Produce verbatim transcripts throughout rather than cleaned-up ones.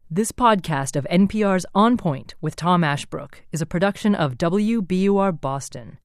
This podcast of N P R's On Point with Tom Ashbrook is a production of W B U R Boston.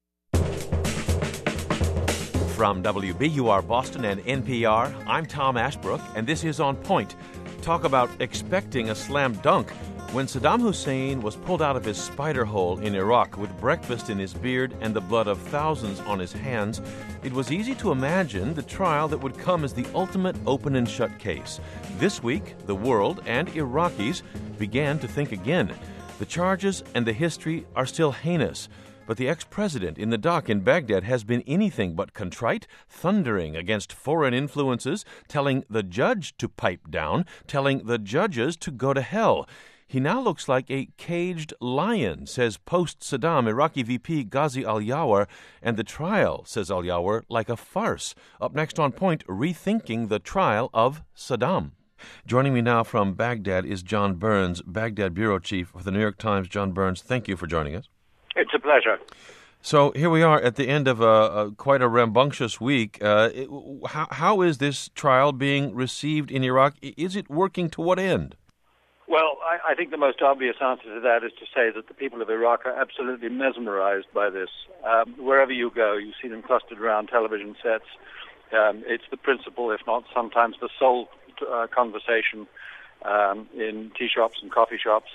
From W B U R Boston and N P R, I'm Tom Ashbrook, and this is On Point. Talk about expecting a slam dunk. When Saddam Hussein was pulled out of his spider hole in Iraq with breakfast in his beard and the blood of thousands on his hands, it was easy to imagine the trial that would come as the ultimate open and shut case. This week, the world and Iraqis began to think again. The charges and the history are still heinous, but the ex-president in the dock in Baghdad has been anything but contrite, thundering against foreign influences, telling the judge to pipe down, telling the judges to go to hell. He now looks like a caged lion, says post-Saddam Iraqi V P Ghazi Al-Yawar, and the trial, says Al-Yawar, like a farce. Up next on Point, rethinking the trial of Saddam. Joining me now from Baghdad is John Burns, Baghdad bureau chief for the New York Times. John Burns, thank you for joining us. It's a pleasure. So here we are at the end of a, a quite a rambunctious week. Uh, it, how, how is this trial being received in Iraq? Is it working to what end? Well, I, I think the most obvious answer to that is to say that the people of Iraq are absolutely mesmerized by this. Um, wherever you go, you see them clustered around television sets. Um, it's the principal, if not sometimes the sole uh, conversation um, in tea shops and coffee shops.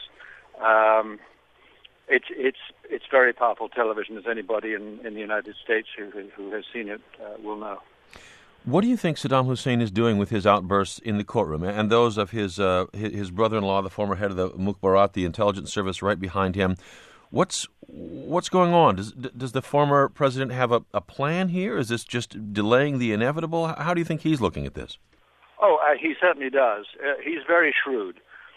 Um, it's it's it's very powerful television, as anybody in, in the United States who, who has seen it uh, will know. What do you think Saddam Hussein is doing with his outbursts in the courtroom and those of his uh, his brother-in-law, the former head of the Mukhabarat, the intelligence service, right behind him? What's what's going on? Does does the former president have a, a plan here? Is this just delaying the inevitable? How do you think he's looking at this? Oh, uh, he certainly does. Uh, he's very shrewd.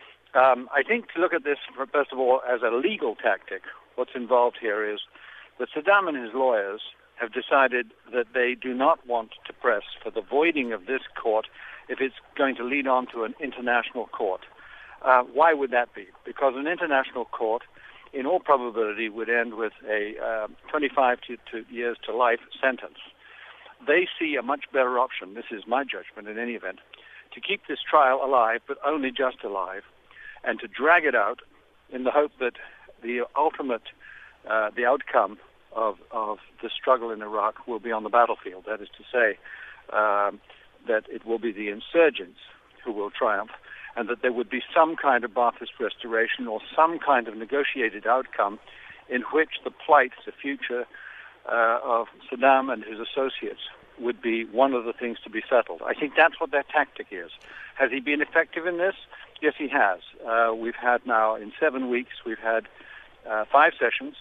Um, I think to look at this, first of all, as a legal tactic, what's involved here is that Saddam and his lawyers have decided that they do not want to press for the voiding of this court if it's going to lead on to an international court. Uh, why would that be? Because an international court, in all probability, would end with a uh, twenty-five to, to years to life sentence. They see a much better option, this is my judgment in any event, to keep this trial alive, but only just alive, and to drag it out in the hope that the ultimate, uh, the outcome Of, of the struggle in Iraq will be on the battlefield. That is to say, um, that it will be the insurgents who will triumph, and that there would be some kind of Ba'athist restoration or some kind of negotiated outcome in which the plight, the future uh, of Saddam and his associates would be one of the things to be settled. I think that's what their tactic is. Has he been effective in this? Yes, he has. Uh, we've had now, in seven weeks, we've had uh, five sessions,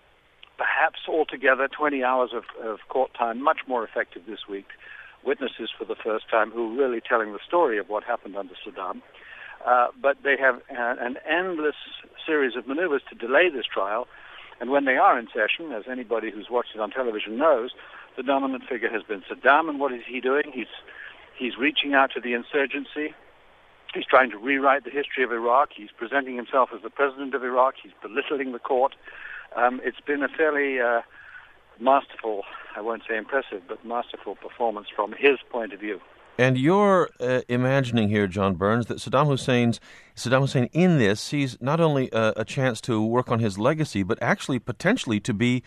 perhaps altogether twenty hours of, of court time, much more effective this week. Witnesses for the first time who are really telling the story of what happened under Saddam. Uh, but they have uh, an endless series of maneuvers to delay this trial. And when they are in session, as anybody who's watched it on television knows, the dominant figure has been Saddam. And what is he doing? He's, he's reaching out to the insurgency. He's trying to rewrite the history of Iraq. He's presenting himself as the president of Iraq. He's belittling the court. Um, it's been a fairly uh, masterful, I won't say impressive, but masterful performance from his point of view. And you're uh, imagining here, John Burns, that Saddam Hussein's Saddam Hussein in this sees not only a, a chance to work on his legacy, but actually potentially to be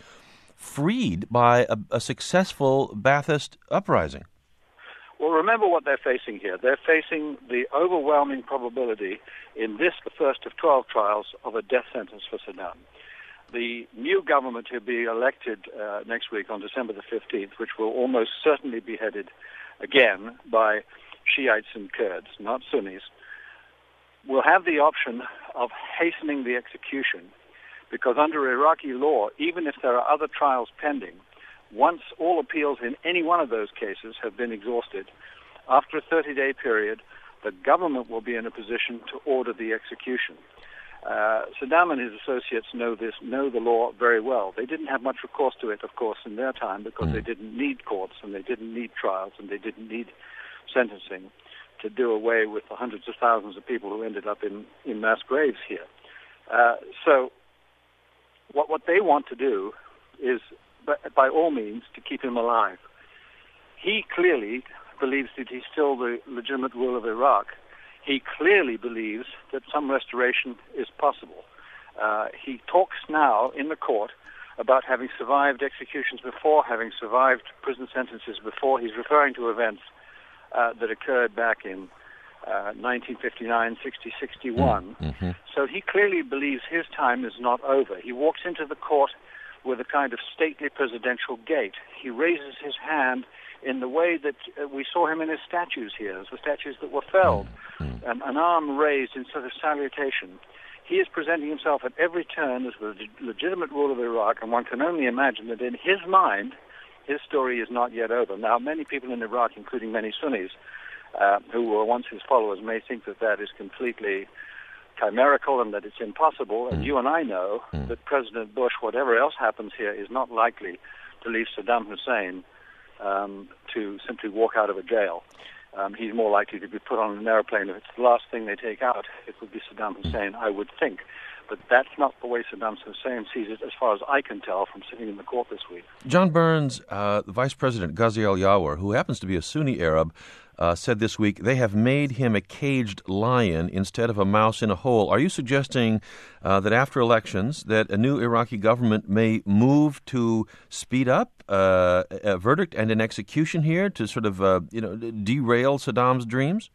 freed by a, a successful Ba'athist uprising. Well, remember what they're facing here. They're facing the overwhelming probability in this, the first of twelve trials, of a death sentence for Saddam. The new government to be elected uh, next week on December the fifteenth, which will almost certainly be headed again by Shiites and Kurds, not Sunnis, will have the option of hastening the execution, because under Iraqi law, even if there are other trials pending, once all appeals in any one of those cases have been exhausted, after a thirty-day period, the government will be in a position to order the execution. Uh, Saddam and his associates know this, know the law very well. They didn't have much recourse to it, of course, in their time, because mm. they didn't need courts and they didn't need trials and they didn't need sentencing to do away with the hundreds of thousands of people who ended up in, in mass graves here. Uh, so what, what they want to do is, by, by all means, to keep him alive. He clearly believes that he's still the legitimate ruler of Iraq. he clearly believes that some restoration is possible. Uh, he talks now in the court about having survived executions before, having survived prison sentences before. He's referring to events uh, that occurred back in uh, nineteen fifty-nine, sixty, sixty-one. Mm-hmm. So he clearly believes his time is not over. He walks into the court with a kind of stately presidential gait. He raises his hand in the way that uh, we saw him in his statues here, the statues that were felled, mm-hmm. um, an arm raised in sort of salutation. He is presenting himself at every turn as the legitimate ruler of Iraq, and one can only imagine that in his mind, his story is not yet over. Now, many people in Iraq, including many Sunnis, uh, who were once his followers, may think that that is completely chimerical and that it's impossible. And you and I know that President Bush, whatever else happens here, is not likely to leave Saddam Hussein um, to simply walk out of a jail. Um, he's more likely to be put on an airplane. If it's the last thing they take out, it would be Saddam Hussein, I would think. But that's not the way Saddam Hussein sees it, as far as I can tell from sitting in the court this week. John Burns, uh, the Vice President Ghazi al-Yawar, who happens to be a Sunni Arab, uh, said this week they have made him a caged lion instead of a mouse in a hole. Are you suggesting uh, that after elections that a new Iraqi government may move to speed up uh, a verdict and an execution here to sort of uh, you know derail Saddam's dreams?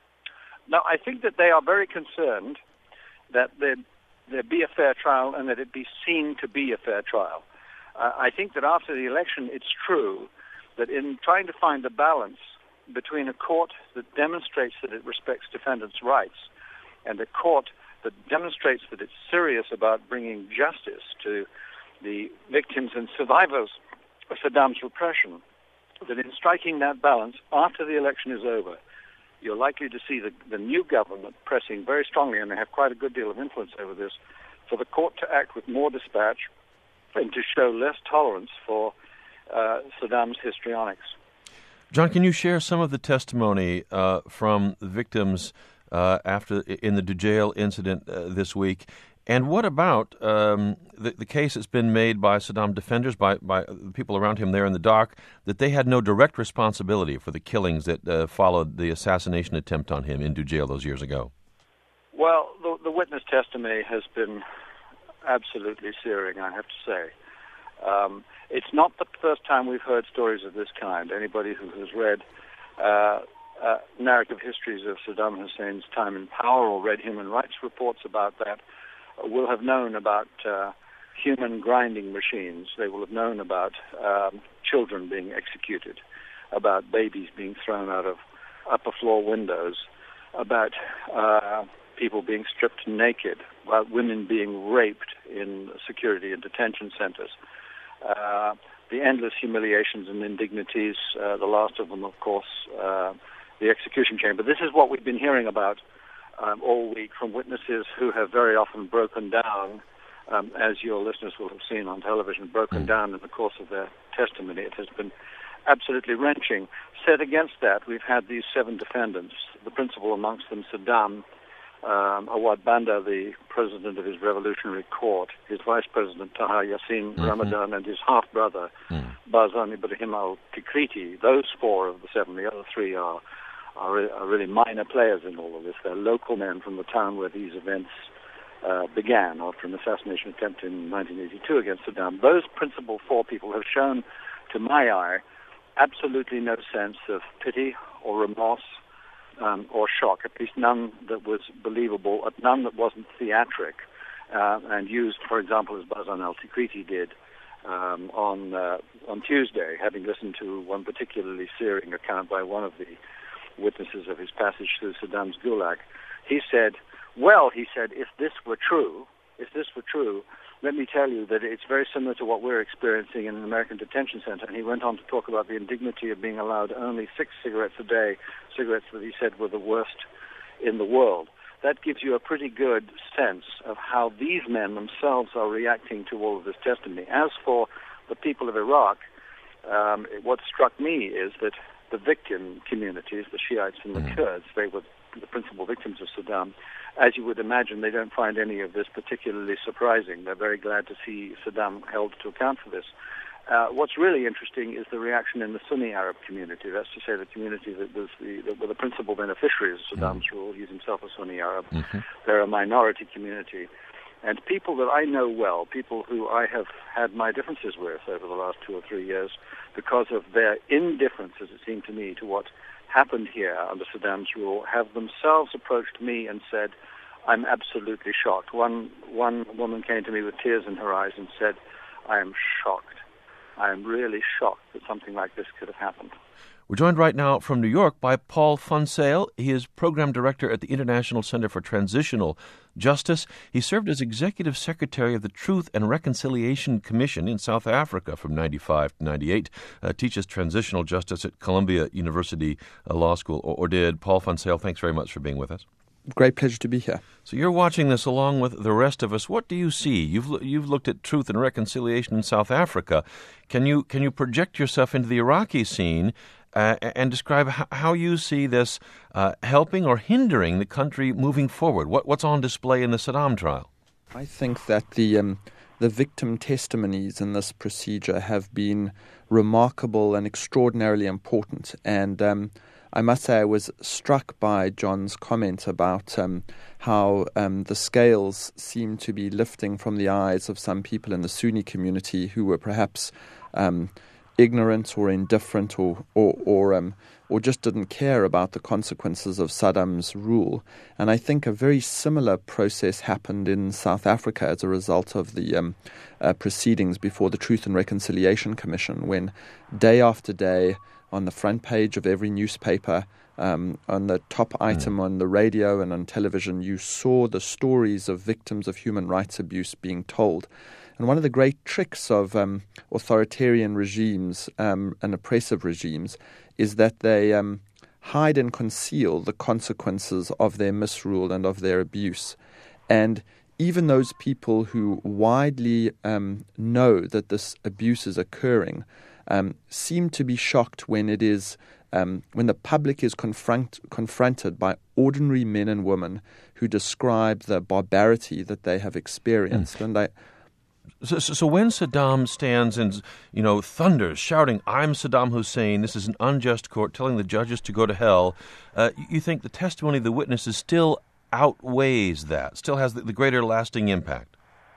No, I think that they are very concerned that there, there be a fair trial and that it be seen to be a fair trial. Uh, I think that after the election, it's true that in trying to find a balance between a court that demonstrates that it respects defendants' rights and a court that demonstrates that it's serious about bringing justice to the victims and survivors of Saddam's repression, that in striking that balance after the election is over, you're likely to see the, the new government pressing very strongly, and they have quite a good deal of influence over this, for the court to act with more dispatch and to show less tolerance for uh, Saddam's histrionics. John, can you share some of the testimony uh, from the victims uh, after in the Dujail incident uh, this week? And what about um, the, the case that's been made by Saddam defenders, by, by the people around him there in the dock, that they had no direct responsibility for the killings that uh, followed the assassination attempt on him in Dujail those years ago? Well, the, the witness testimony has been absolutely searing, I have to say. Um, it's not the first time we've heard stories of this kind. Anybody who has read uh, uh, narrative histories of Saddam Hussein's time in power or read human rights reports about that will have known about uh, human grinding machines. They will have known about um, children being executed, about babies being thrown out of upper floor windows, about uh, people being stripped naked, about women being raped in security and detention centers. Uh, the endless humiliations and indignities, uh, the last of them, of course, uh, the execution chamber. This is what we've been hearing about um, all week from witnesses who have very often broken down, um, as your listeners will have seen on television, broken down in the course of their testimony. It has been absolutely wrenching. Set against that, we've had these seven defendants, the principal amongst them, Saddam, Um, Awad Banda, the president of his revolutionary court, his vice president, Taha Yassin mm-hmm. Ramadan, and his half-brother, mm. Bazan Ibrahim al-Tikriti. Those four of the seven, the other three are, are, are really minor players in all of this. They're local men from the town where these events uh, began after an assassination attempt in nineteen eighty-two against Saddam. Those principal four people have shown, to my eye, absolutely no sense of pity or remorse, Um, or shock, at least none that was believable, none that wasn't theatric, uh, and used, for example, as Bazan al-Tikriti did um, on uh, on Tuesday, having listened to one particularly searing account by one of the witnesses of his passage through Saddam's Gulag. He said, well, he said, if this were true, if this were true, let me tell you that it's very similar to what we're experiencing in an American detention center. And he went on to talk about the indignity of being allowed only six cigarettes a day, cigarettes that he said were the worst in the world. That gives you a pretty good sense of how these men themselves are reacting to all of this testimony. As for the people of Iraq, um, what struck me is that the victim communities, the Shiites and the Kurds, they were the principal victims of Saddam. As you would imagine, they don't find any of this particularly surprising. They're very glad to see Saddam held to account for this. Uh, what's really interesting is the reaction in the Sunni Arab community. That's to say, the community that was the that were the principal beneficiaries of Saddam's mm-hmm. rule. He's himself a Sunni Arab. Mm-hmm. They're a minority community. And people that I know well, people who I have had my differences with over the last two or three years, because of their indifference, as it seemed to me, to what happened here under Saddam's rule, have themselves approached me and said, I'm absolutely shocked. One, one woman came to me with tears in her eyes and said, I am shocked. I am really shocked that something like this could have happened. We're joined right now from New York by Paul Funsale. He is Program Director at the International Center for Transitional Justice. He served as Executive Secretary of the Truth and Reconciliation Commission in South Africa from ninety-five to ninety-eight, uh, teaches transitional justice at Columbia University uh, Law School, or, or did. Paul Funsale, thanks very much for being with us. Great pleasure to be here. So you're watching this along with the rest of us. What do you see? You've you've looked at truth and reconciliation in South Africa. Can you can you project yourself into the Iraqi scene uh, and describe how, how you see this uh, helping or hindering the country moving forward? What what's on display in the Saddam trial? I think that the um, the victim testimonies in this procedure have been remarkable and extraordinarily important. And um, I must say I was struck by John's comment about um, how um, the scales seem to be lifting from the eyes of some people in the Sunni community who were perhaps um, ignorant or indifferent or or or, um, or just didn't care about the consequences of Saddam's rule. And I think a very similar process happened in South Africa as a result of the um, uh, proceedings before the Truth and Reconciliation Commission, when day after day, on the front page of every newspaper, um, on the top item mm. on the radio and on television, you saw the stories of victims of human rights abuse being told. And one of the great tricks of um, authoritarian regimes um, and oppressive regimes is that they um, hide and conceal the consequences of their misrule and of their abuse. And even those people who widely um, know that this abuse is occurring Um, seem to be shocked when it is um, when the public is confront, confronted by ordinary men and women who describe the barbarity that they have experienced. Mm. And I, so, so, so when Saddam stands and you know thunders, shouting, "I'm Saddam Hussein. This is an unjust court," telling the judges to go to hell, uh, you think the testimony of the witnesses still outweighs that, still has the, the greater lasting impact?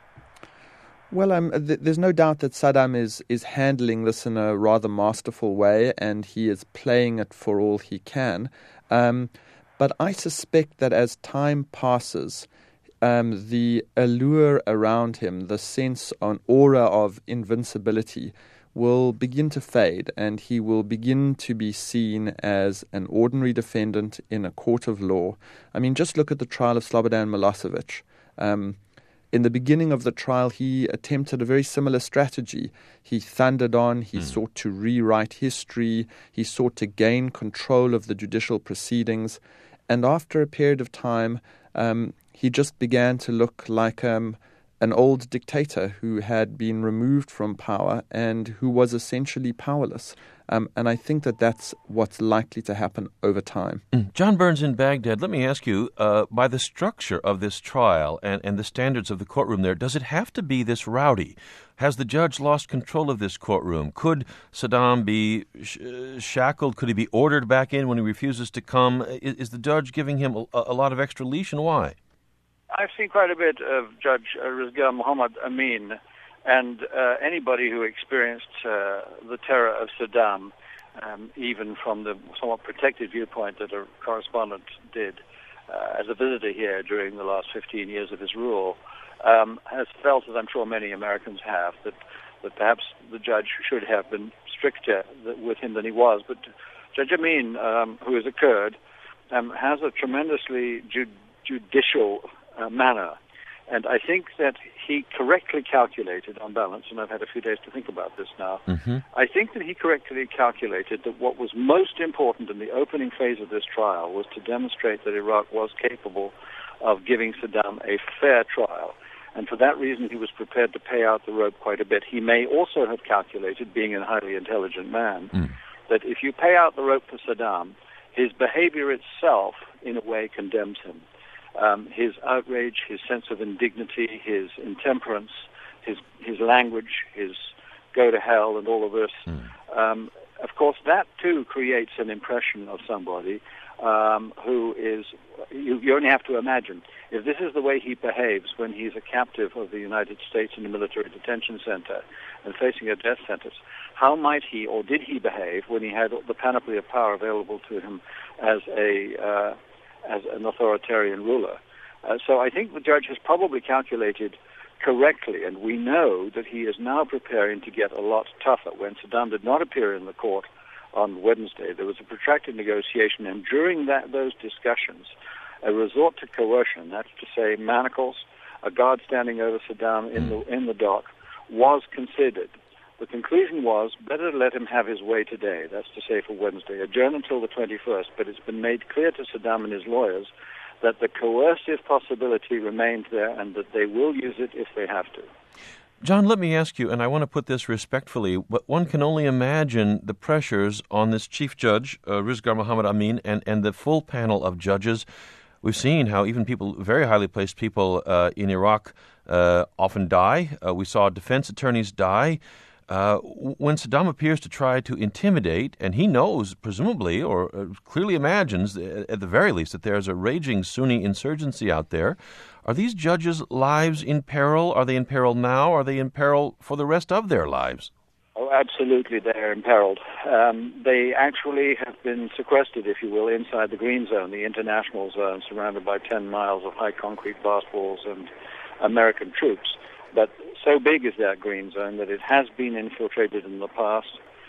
Well, um, th- there's no doubt that Saddam is, is handling this in a rather masterful way, and he is playing it for all he can. Um, but I suspect that as time passes, um, the allure around him, the sense, an aura of invincibility, will begin to fade, and he will begin to be seen as an ordinary defendant in a court of law. I mean, just look at the trial of Slobodan Milosevic. Um, In the beginning of the trial, he attempted a very similar strategy. He thundered on, he mm. sought to rewrite history, he sought to gain control of the judicial proceedings, and after a period of time, um, he just began to look like um, an old dictator who had been removed from power and who was essentially powerless. Um, and I think that that's what's likely to happen over time. Mm. John Burns in Baghdad, let me ask you, uh, by the structure of this trial and, and the standards of the courtroom there, does it have to be this rowdy? Has the judge lost control of this courtroom? Could Saddam be sh- shackled? Could he be ordered back in when he refuses to come? Is, is the judge giving him a, a lot of extra leash, and why? I've seen quite a bit of Judge Rizga Muhammad Amin, and uh, anybody who experienced uh, the terror of Saddam, um, even from the somewhat protected viewpoint that a correspondent did uh, as a visitor here during the last fifteen years of his rule, um, has felt, as I'm sure many Americans have, that, that perhaps the judge should have been stricter with him than he was. But Judge Amin, um, who is a Kurd, um, has a tremendously ju- judicial uh, manner. And I think that he correctly calculated, on balance, and I've had a few days to think about this now, mm-hmm. I think that he correctly calculated that what was most important in the opening phase of this trial was to demonstrate that Iraq was capable of giving Saddam a fair trial. And for that reason, he was prepared to pay out the rope quite a bit. He may also have calculated, being a highly intelligent man, mm. that if you pay out the rope for Saddam, his behavior itself, in a way, condemns him. Um, his outrage, his sense of indignity, his intemperance, his his language, his go to hell and all of this. Mm. Um, of course, that too creates an impression of somebody um, who is, you, you only have to imagine, if this is the way he behaves when he's a captive of the United States in a military detention center and facing a death sentence, how might he, or did he behave when he had the panoply of power available to him as a uh, as an authoritarian ruler? Uh, so I think the judge has probably calculated correctly, and we know that he is now preparing to get a lot tougher. When Saddam did not appear in the court on Wednesday, there was a protracted negotiation, and during that those discussions, a resort to coercion, that's to say manacles, a guard standing over Saddam in the in the dock, was considered. The conclusion was, better let him have his way today, that's to say for Wednesday, adjourn until the twenty-first, but it's been made clear to Saddam and his lawyers that the coercive possibility remains there and that they will use it if they have to. John, let me ask you, and I want to put this respectfully, but one can only imagine the pressures on this chief judge, uh, Rizgar Muhammad Amin, and, and the full panel of judges. We've seen how even people, very highly placed people uh, in Iraq uh, often die. Uh, we saw defense attorneys die. Uh, when Saddam appears to try to intimidate, and he knows, presumably, or uh, clearly imagines, uh, at the very least, that there's a raging Sunni insurgency out there, are these judges' lives in peril? Are they in peril now? Are they in peril for the rest of their lives? Oh, absolutely, they're imperiled. Um, they actually have been sequestered, if you will, inside the green zone, the international zone, surrounded by ten miles of high concrete blast walls and American troops. But so big is that green zone that it has been infiltrated in the past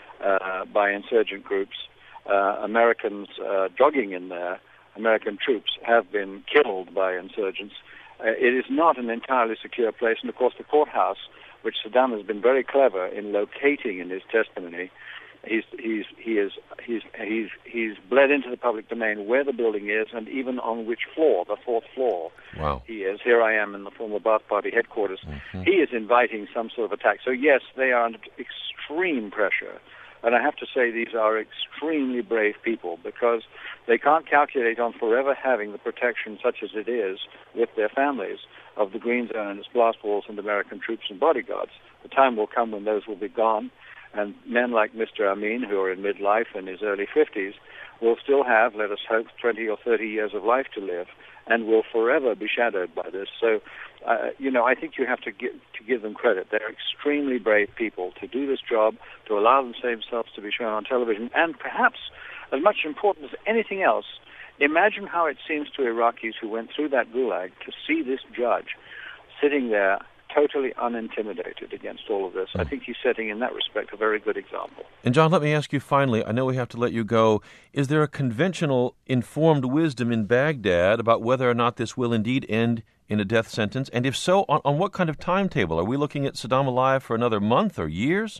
uh, by insurgent groups. Uh, Americans uh, jogging in there, American troops, have been killed by insurgents. Uh, it is not an entirely secure place, and of course the courthouse, which Saddam has been very clever in locating in his testimony, he's he's he is he's he's he's bled into the public domain where the building is and even on which floor, the fourth floor. Wow. He is. Here I am in the former Baath Party headquarters. Mm-hmm. He is inviting some sort of attack. So yes, they are under extreme pressure. And I have to say these are extremely brave people because they can't calculate on forever having the protection, such as it is, with their families of the green zone and its blast walls and American troops and bodyguards. The time will come when those will be gone, and men like Mister Amin, who are in midlife in his early fifties, will still have, let us hope, twenty or thirty years of life to live, and will forever be shadowed by this. So, uh, you know, I think you have to give, to give them credit. They're extremely brave people to do this job, to allow themselves to be shown on television, and perhaps, as much important as anything else, imagine how it seems to Iraqis who went through that gulag to see this judge sitting there totally unintimidated against all of this. I think he's setting, in that respect, a very good example. And John, let me ask you finally, I know we have to let you go, is there a conventional informed wisdom in Baghdad about whether or not this will indeed end in a death sentence? And if so, on, on what kind of timetable? Are we looking at Saddam alive for another month or years?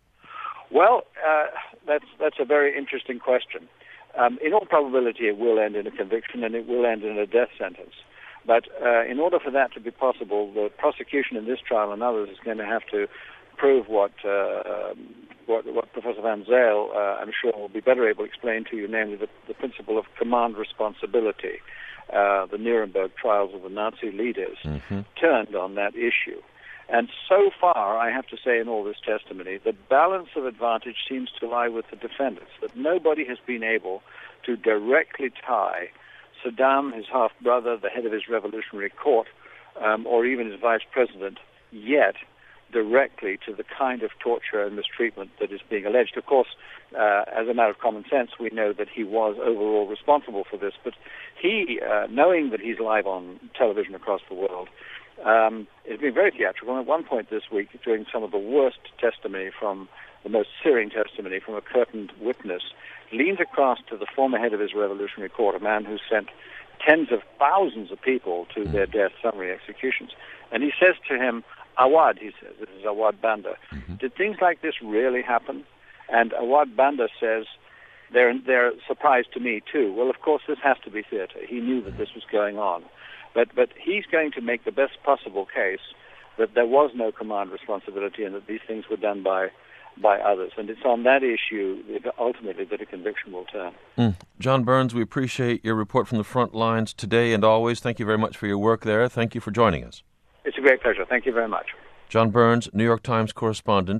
Well, uh, that's, that's a very interesting question. Um, in all probability, it will end in a conviction and it will end in a death sentence. But uh, in order for that to be possible, the prosecution in this trial and others is going to have to prove what uh, what, what Professor Van Zyl, uh, I'm sure, will be better able to explain to you, namely the, the principle of command responsibility. Uh, the Nuremberg trials of the Nazi leaders mm-hmm. turned on that issue. And so far, I have to say in all this testimony, the balance of advantage seems to lie with the defendants, that nobody has been able to directly tie Saddam, his half-brother, the head of his revolutionary court, um, or even his vice president, yet directly to the kind of torture and mistreatment that is being alleged. Of course, uh, as a matter of common sense, we know that he was overall responsible for this, but he, uh, knowing that he's live on television across the world, um, has been very theatrical. And at one point this week, during some of the worst testimony from the most searing testimony from a curtained witness, leans across to the former head of his revolutionary court, a man who sent tens of thousands of people to their death summary executions. And he says to him, Awad, he says, this is Awad Banda, mm-hmm. did things like this really happen? And Awad Banda says, they're, they're surprised to me too. Well, of course, this has to be theater. He knew that this was going on. But, but he's going to make the best possible case that there was no command responsibility and that these things were done by by others. And it's on that issue, ultimately, that a conviction will turn. Mm. John Burns, we appreciate your report from the front lines today and always. Thank you very much for your work there. Thank you for joining us. It's a great pleasure. Thank you very much. John Burns, New York Times correspondent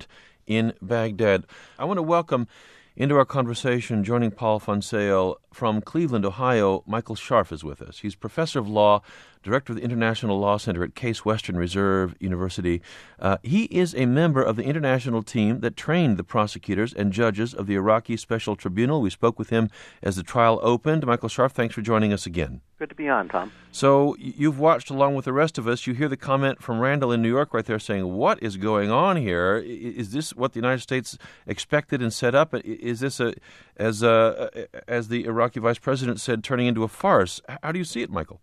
in Baghdad. I want to welcome into our conversation, joining Paul Fonsale from Cleveland, Ohio, Michael Scharf is with us. He's professor of law, director of the International Law Center at Case Western Reserve University. Uh, he is a member of the international team that trained the prosecutors and judges of the Iraqi Special Tribunal. We spoke with him as the trial opened. Michael Scharf, thanks for joining us again. Good to be on, Tom. So you've watched along with the rest of us. You hear the comment from Randall in New York right there saying, what is going on here? Is this what the United States expected and set up? Is this, a, as a, as the Iraqi vice president said, turning into a farce? How do you see it, Michael?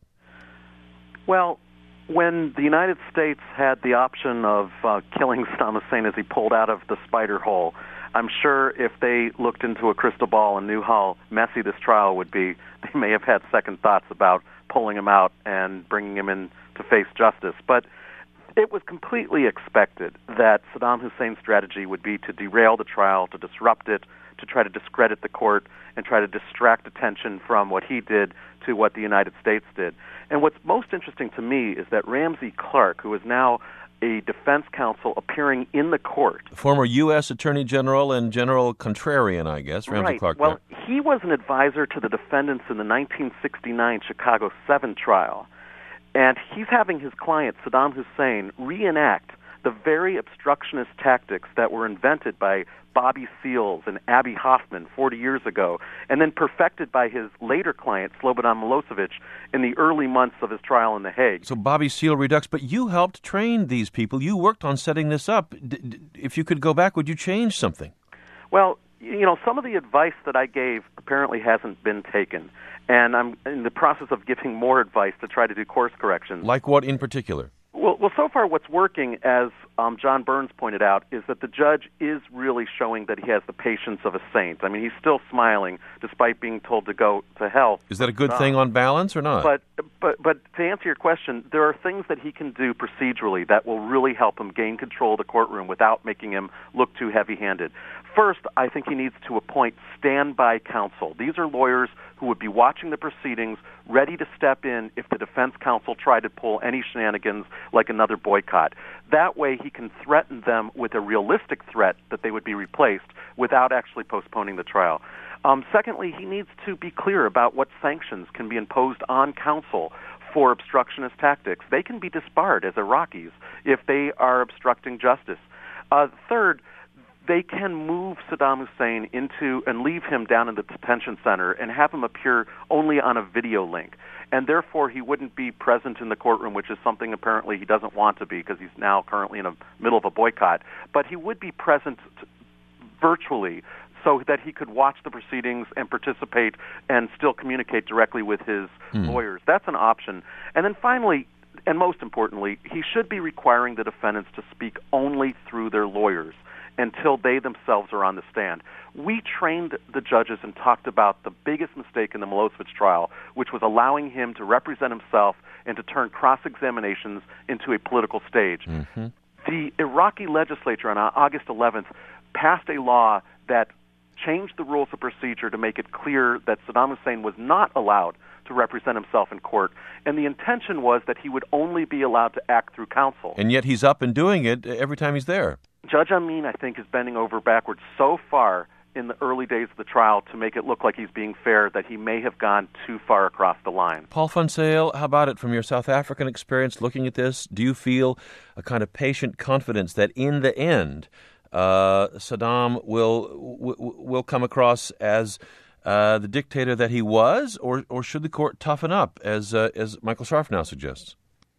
Well, when the United States had the option of uh, killing Saddam Hussein as he pulled out of the spider hole, I'm sure if they looked into a crystal ball and knew how messy this trial would be, they may have had second thoughts about pulling him out and bringing him in to face justice. But it was completely expected that Saddam Hussein's strategy would be to derail the trial, to disrupt it, to try to discredit the court, and try to distract attention from what he did to what the United States did. And what's most interesting to me is that Ramsey Clark, who is now a defense counsel appearing in the court. Former U S Attorney General and General Contrarian, I guess, Ramsey right. Clark. Well, there. He was an advisor to the defendants in the nineteen sixty-nine Chicago seven trial. And he's having his client, Saddam Hussein, reenact the very obstructionist tactics that were invented by Bobby Seals and Abby Hoffman forty years ago, and then perfected by his later client, Slobodan Milosevic, in the early months of his trial in The Hague. So Bobby Seale Redux, but you helped train these people. You worked on setting this up. D- d- if you could go back, would you change something? Well, you know, some of the advice that I gave apparently hasn't been taken, and I'm in the process of giving more advice to try to do course corrections. Like what in particular? Well, well, so far what's working, as um, John Burns pointed out, is that the judge is really showing that he has the patience of a saint. I mean, he's still smiling despite being told to go to hell. Is that a good thing on balance or not? But, but, but to answer your question, there are things that he can do procedurally that will really help him gain control of the courtroom without making him look too heavy-handed. First, I think he needs to appoint standby counsel. These are lawyers who would be watching the proceedings, ready to step in if the defense counsel tried to pull any shenanigans like another boycott. That way he can threaten them with a realistic threat that they would be replaced without actually postponing the trial. Um, secondly, he needs to be clear about what sanctions can be imposed on counsel for obstructionist tactics. They can be disbarred as Iraqis if they are obstructing justice. Uh, third, they can move Saddam Hussein into and leave him down in the detention center and have him appear only on a video link. And therefore, he wouldn't be present in the courtroom, which is something apparently he doesn't want to be because he's now currently in the middle of a boycott. But he would be present t- virtually so that he could watch the proceedings and participate and still communicate directly with his mm. lawyers. That's an option. And then finally, and most importantly, he should be requiring the defendants to speak only through their lawyers until they themselves are on the stand. We trained the judges and talked about the biggest mistake in the Milosevic trial, which was allowing him to represent himself and to turn cross-examinations into a political stage. Mm-hmm. The Iraqi legislature on August eleventh passed a law that changed the rules of procedure to make it clear that Saddam Hussein was not allowed to represent himself in court, and the intention was that he would only be allowed to act through counsel. And yet he's up and doing it every time he's there. Judge Amin, I think, is bending over backwards so far in the early days of the trial to make it look like he's being fair that he may have gone too far across the line. Paul Fonsale, how about it from your South African experience looking at this? Do you feel a kind of patient confidence that in the end uh, Saddam will w- will come across as uh, the dictator that he was, or or should the court toughen up, as uh, as Michael Scharf now suggests?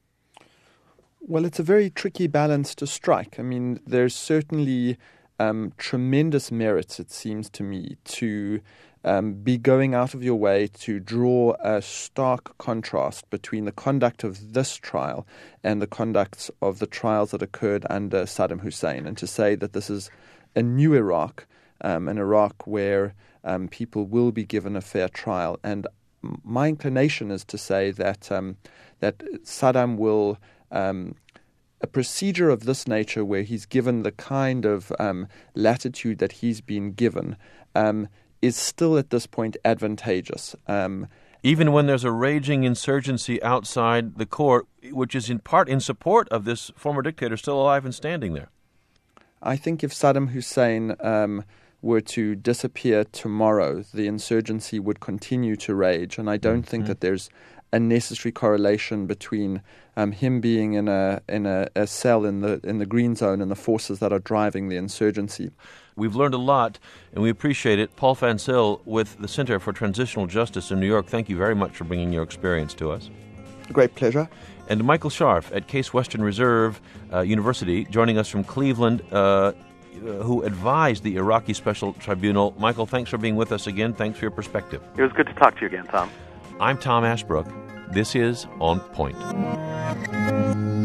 Well, it's a very tricky balance to strike. I mean, there's certainly um, tremendous merits, it seems to me, to um, be going out of your way to draw a stark contrast between the conduct of this trial and the conduct of the trials that occurred under Saddam Hussein, and to say that this is a new Iraq, um, an Iraq where um, people will be given a fair trial. And my inclination is to say that um, that Saddam will... Um, a procedure of this nature where he's given the kind of um, latitude that he's been given um, is still at this point advantageous. Um, Even when there's a raging insurgency outside the court, which is in part in support of this former dictator still alive and standing there. I think if Saddam Hussein um, were to disappear tomorrow, the insurgency would continue to rage, and I don't mm-hmm. think that there's a necessary correlation between um, him being in a in a, a cell in the in the green zone and the forces that are driving the insurgency. We've learned a lot, and we appreciate it. Paul Fansil with the Center for Transitional Justice in New York, thank you very much for bringing your experience to us. Great pleasure. And Michael Scharf at Case Western Reserve uh, University, joining us from Cleveland, uh, who advised the Iraqi Special Tribunal. Michael, thanks for being with us again. Thanks for your perspective. It was good to talk to you again, Tom. I'm Tom Ashbrook. This is On Point.